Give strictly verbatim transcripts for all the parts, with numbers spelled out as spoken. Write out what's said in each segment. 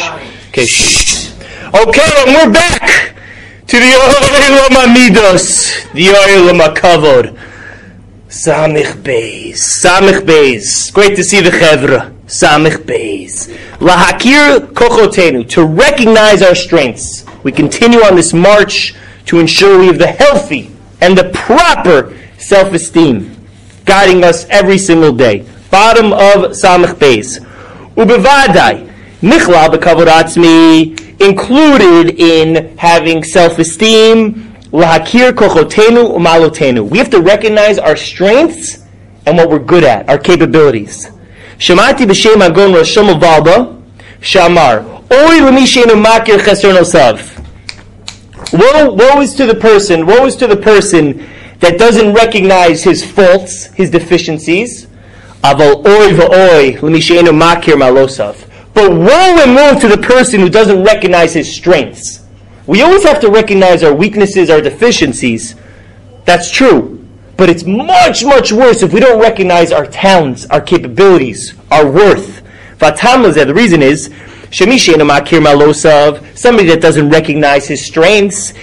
Okay, shh. Okay, and we're back to the Olam Amidos, the Olam Kavod. Samich Beis, Samich Beis. Great to see the Chevra. Samich Beis. Lahakir Kochotenu, to recognize our strengths. We continue on this march to ensure we have the healthy and the proper self-esteem guiding us every single day. Bottom of Samich Beis. Ubevadai, Nichlal B'Kavod Atzmi, included in having self-esteem, Lahakir Kochotenu Umalotenu. We have to recognize our strengths and what we're good at, our capabilities. Shemati b'shem Agon Rosh Valda, Shamar, Oy l'mishenu makir chesron osav. Woe, woe is to the person, woe is to the person that doesn't recognize his faults, his deficiencies. Aval oy v'oy l'mishenu makir malosav. But woe and woe to the person who doesn't recognize his strengths. We always have to recognize our weaknesses, our deficiencies. That's true. But it's much, much worse if we don't recognize our talents, our capabilities, our worth. Vatamazeh, the reason is, Shemishenu makir malosav, somebody that doesn't recognize his strengths,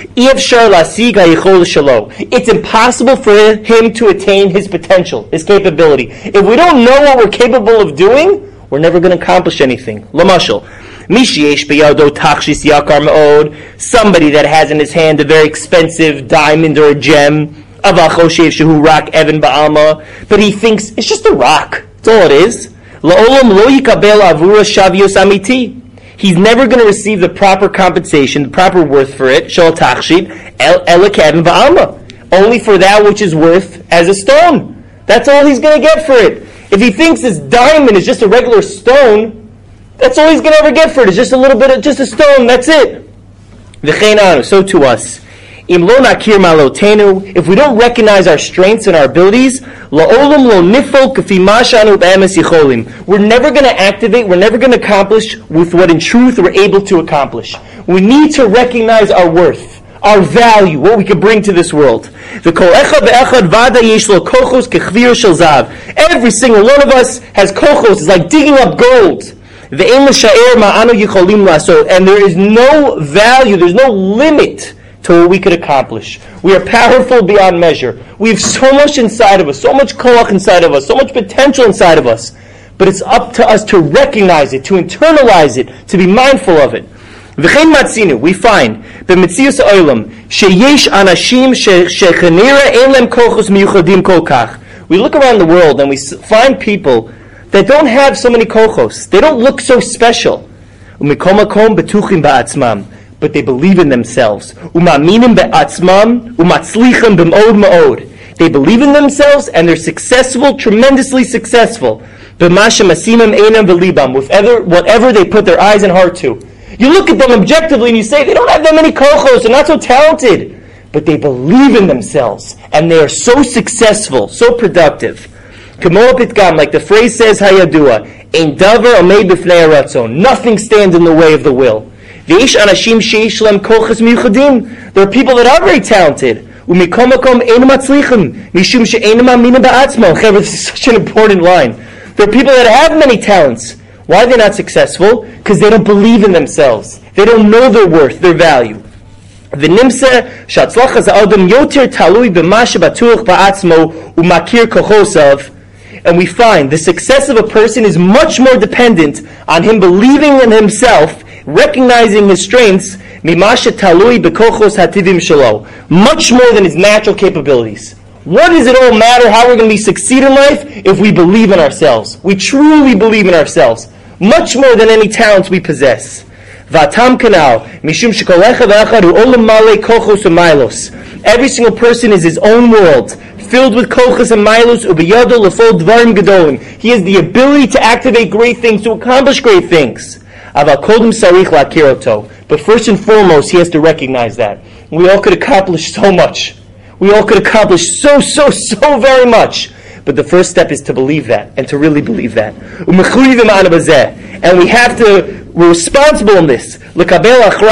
it's impossible for him to attain his potential, his capability. If we don't know what we're capable of doing, we're never going to accomplish anything. Lamashal, somebody that has in his hand a very expensive diamond or a gem, but he thinks it's just a rock. That's all it is. He's never going to receive the proper compensation, the proper worth for it. Only for that which is worth as a stone. That's all he's going to get for it. If he thinks this diamond is just a regular stone, that's all he's going to ever get for it. It's just a little bit of just a stone. That's it. So to us. If we don't recognize our strengths and our abilities, we're never going to activate, we're never going to accomplish with what in truth we're able to accomplish. We need to recognize our worth, our value, what we can bring to this world. Every single one of us has kochos. It's like digging up gold. And there is no value, there's no limit to what we could accomplish. We are powerful beyond measure. We have so much inside of us, so much koach inside of us, so much potential inside of us. But it's up to us to recognize it, to internalize it, to be mindful of it. We find, b'metzius ha'olam, sheyesh anashim shechanira ein lem kochos miyuchadim kol kach. We look around the world and we find people that don't have so many kochos. They don't look so special. U'mikom makom betuchim ba'atzmam. But they believe in themselves. Umaminim be'atzmam, umatzlichim b'mod ma'od. They believe in themselves and they're successful, tremendously successful. B'mashem asimim einam v'libam, whatever, whatever they put their eyes and heart to. You look at them objectively and you say, they don't have that many kochos, they're not so talented. But they believe in themselves and they are so successful, so productive. Kamo pitgam, like the phrase says, hayadua, ein davar omeid b'fnei haratzon. Nothing stands in the way of the will. There are people that are very talented. This is such an important line. There are people that have many talents. Why are they not successful? Because they don't believe in themselves. They don't know their worth, their value. And we find the success of a person is much more dependent on him believing in himself, recognizing his strengths, much more than his natural capabilities. What does it all matter how we're going to be succeed in life if we believe in ourselves? We truly believe in ourselves, much more than any talents we possess. Every single person is his own world, filled with kochos and milos, ubiyado lefol dvarim gedolim. He has the ability to activate great things, to accomplish great things. But first and foremost, he has to recognize that. We all could accomplish so much. We all could accomplish so, so, so very much. But the first step is to believe that, and to really believe that. And we have to, we're responsible in this. We have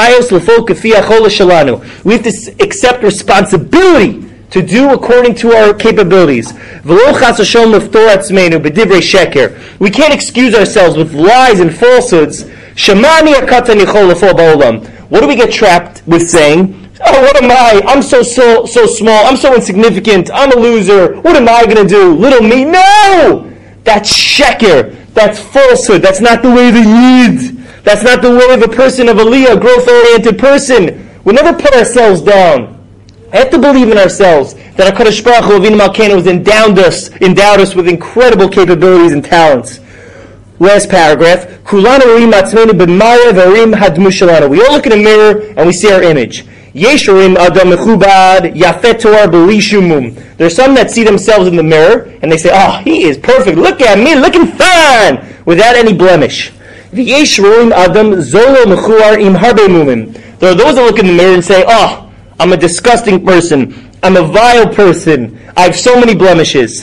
to accept responsibility to do according to our capabilities. We can't excuse ourselves with lies and falsehoods. Shemani akatan yichol lefo ba'olam. What do we get trapped with saying? Oh, what am I? I'm so, so, so small. I'm so insignificant. I'm a loser. What am I going to do? Little me? No! That's sheker. That's falsehood. That's not the way of the Yid. That's not the way of a person of Aliyah, a growth-oriented person. We never put ourselves down. I have to believe in ourselves that HaKadosh Baruch Hu Avinu Malkeinu has endowed us, endowed us with incredible capabilities and talents. Last paragraph. Kulanu rim atzmenu b'maya v'rim hadmu shelanu. We all look in a mirror and we see our image. Yeshurim adam mechubad yafet Torah b'li shumum. There are some that see themselves in the mirror and they say, "Oh, he is perfect. Look at me, looking fine, without any blemish." V'yeshurim adam zolo mechuar im harbe mumim. There are those that look in the mirror and say, "Oh, I'm a disgusting person. I'm a vile person. I have so many blemishes."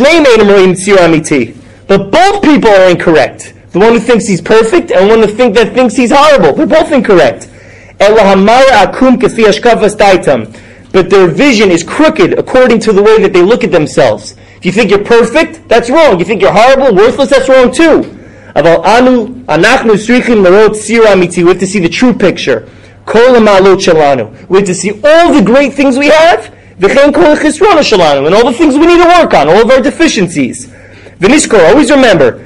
But both people are incorrect. The one who thinks he's perfect and one who think that thinks he's horrible. They're both incorrect. But their vision is crooked according to the way that they look at themselves. If you think you're perfect, that's wrong. You think you're horrible, worthless, that's wrong too. We have to see the true picture. We have to see all the great things we have, and all the things we need to work on, all of our deficiencies. Always remember,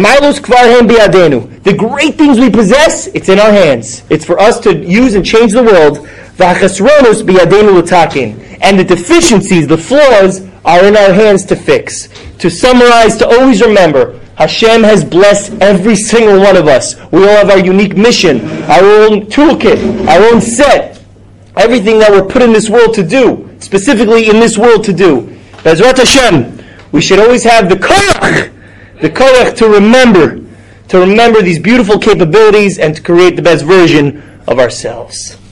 the great things we possess, it's in our hands. It's for us to use and change the world. And the deficiencies, the flaws, are in our hands to fix. To summarize, to always remember, Hashem has blessed every single one of us. We all have our unique mission, our own toolkit, our own set, everything that we're put in this world to do, specifically in this world to do. Bezrat Hashem, we should always have the koyach, the koyach to remember, to remember these beautiful capabilities and to create the best version of ourselves.